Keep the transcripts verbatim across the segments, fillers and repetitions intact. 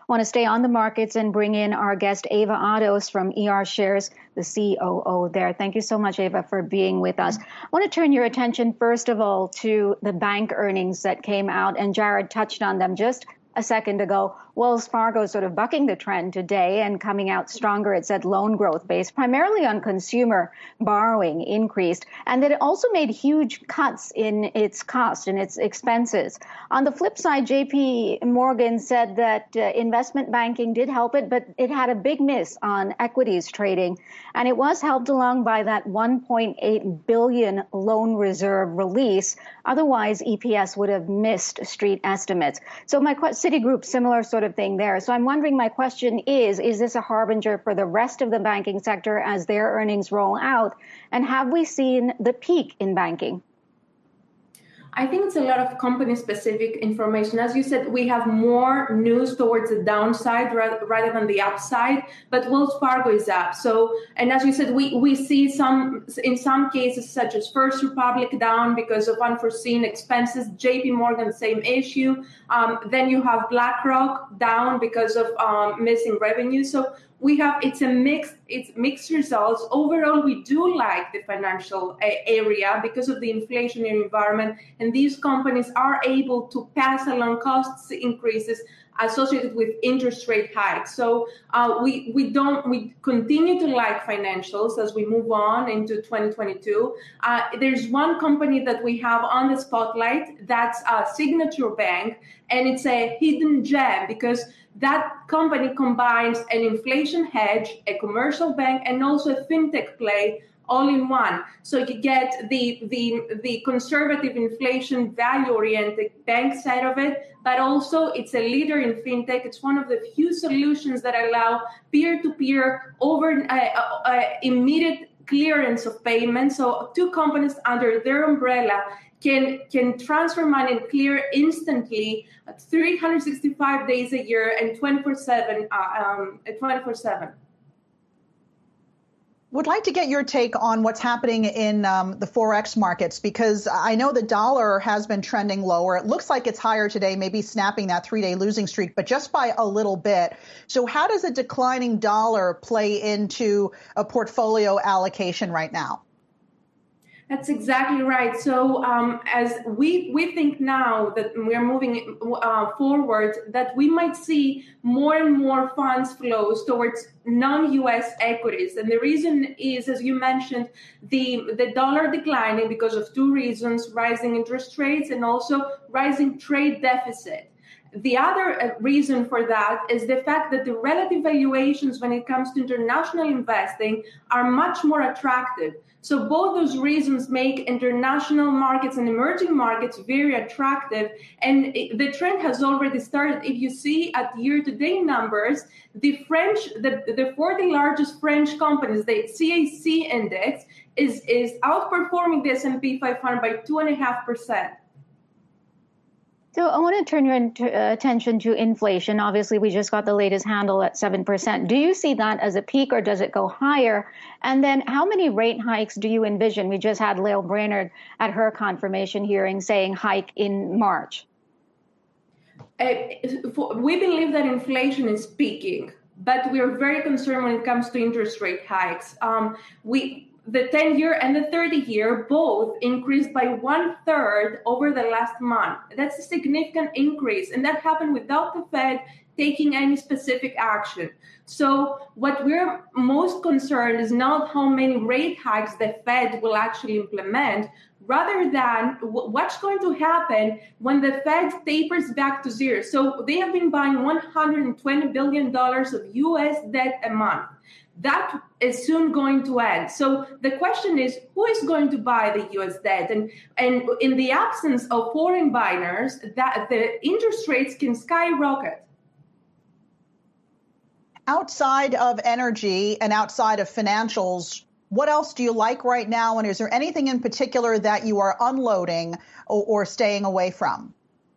I want to stay on the markets and bring in our guest, Ava Ottos from E R Shares, the C O O there. Thank you so much, Ava, for being with us. I want to turn your attention, first of all, to the bank earnings that came out, and Jared touched on them just a second ago. Wells Fargo sort of bucking the trend today and coming out stronger. It said loan growth based primarily on consumer borrowing increased, and that it also made huge cuts in its cost and its expenses. On the flip side, J P Morgan said that uh, investment banking did help it, but it had a big miss on equities trading, and it was helped along by that one point eight billion loan reserve release. Otherwise, E P S would have missed street estimates. So my question, Citigroup, similar sort of thing there. So I'm wondering, my question is, is this a harbinger for the rest of the banking sector as their earnings roll out? And have we seen the peak in banking? I think it's a lot of company-specific information. As you said, we have more news towards the downside rather, rather than the upside, but Wells Fargo is up. So, and as you said, we, we see some, in some cases, such as First Republic down because of unforeseen expenses, J P Morgan, same issue. Um, then you have BlackRock down because of um, missing revenue. So we have, it's a mixed, it's mixed results. Overall, we do like the financial area because of the inflationary environment, and these companies are able to pass along cost increases associated with interest rate hikes. So uh, we we don't we continue to like financials as we move on into twenty twenty-two. Uh, there's one company that we have on the spotlight, that's uh, Signature Bank, and it's a hidden gem because that company combines an inflation hedge, a commercial bank, and also a fintech play all in one. So you get the the the conservative inflation value-oriented bank side of it, but also it's a leader in fintech. It's one of the few solutions that allow peer-to-peer over uh, uh, immediate clearance of payments. So two companies under their umbrella can can transfer money and clear instantly, three hundred sixty-five days a year and twenty-four seven. Uh, um, twenty-four seven. Would like to get your take on what's happening in um, the Forex markets, because I know the dollar has been trending lower. It looks like it's higher today, maybe snapping that three-day losing streak, but just by a little bit. So how does a declining dollar play into a portfolio allocation right now? That's exactly right. So um, as we we think now that we are moving uh, forward, that we might see more and more funds flows towards non-U S equities. And the reason is, as you mentioned, the, the dollar declining because of two reasons: rising interest rates and also rising trade deficit. The other reason for that is the fact that the relative valuations when it comes to international investing are much more attractive. So both those reasons make international markets and emerging markets very attractive. And the trend has already started. If you see at year-to-date numbers, the French, the, the forty largest French companies, the C A C index, is, is outperforming the S and P five hundred by two point five percent. So I want to turn your uh, attention to inflation. Obviously, we just got the latest handle at seven percent. Do you see that as a peak, or does it go higher? And then how many rate hikes do you envision? We just had Lael Brainard at her confirmation hearing saying hike in March. Uh, we believe that inflation is peaking, but we are very concerned when it comes to interest rate hikes. Um, we The ten-year and the thirty-year both increased by one-third over the last month. That's a significant increase, and that happened without the Fed taking any specific action. So what we're most concerned is not how many rate hikes the Fed will actually implement, rather than what's going to happen when the Fed tapers back to zero. So they have been buying one hundred twenty billion dollars of U S debt a month. That is soon going to end. So the question is, who is going to buy the U S debt? And, and in the absence of foreign buyers, that the interest rates can skyrocket. Outside of energy and outside of financials, what else do you like right now? And is there anything in particular that you are unloading or, or staying away from?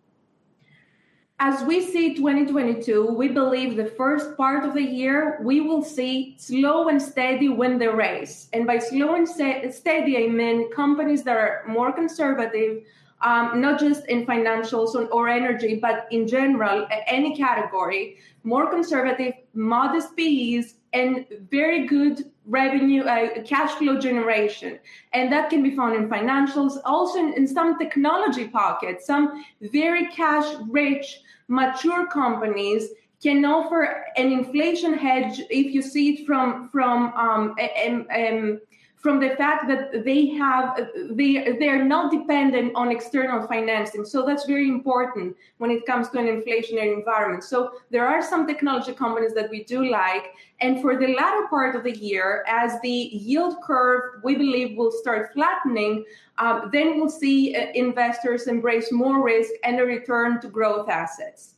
As we see twenty twenty-two, we believe the first part of the year, we will see slow and steady win the race. And by slow and steady, I mean companies that are more conservative, um, not just in financials or, or energy, but in general, any category, more conservative, modest P Es, and very good revenue, uh, cash flow generation. And that can be found in financials, also in, in some technology pockets, some very cash-rich, mature companies can offer an inflation hedge if you see it from from um, um, um, from the fact that they have they they are not dependent on external financing. So that's very important when it comes to an inflationary environment. So there are some technology companies that we do like. And for the latter part of the year, as the yield curve we believe will start flattening, um, then we'll see uh, investors embrace more risk and a return to growth assets.